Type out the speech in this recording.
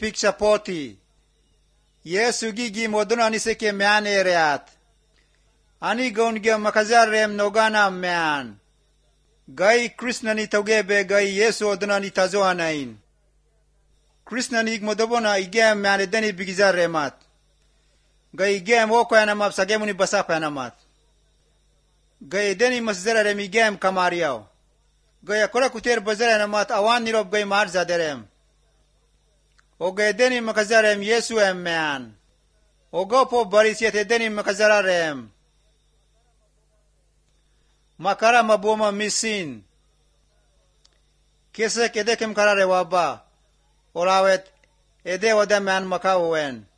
piksha poti. Yesu gigi moduna niseke mean ereat. Ani gaungia makazarem nogana mean. Gai Krishna ni togebe gai Yesu oduna ni tazoanain. Krishna ni modobona igem mean edeni bigizaremat. Gai igem oko yanamap sagemu ni basapa yanamat. Gai edeni masizara rem igem kamariao. Gai akora kuter bazara yanamat awan nirob gai marza derem. Oga edeni makazarem Yesu mean. Oga po barisiet edeni makazararem. Makara maboma misin. Kesek edekem karare waba. Olawet ede wada man makawen.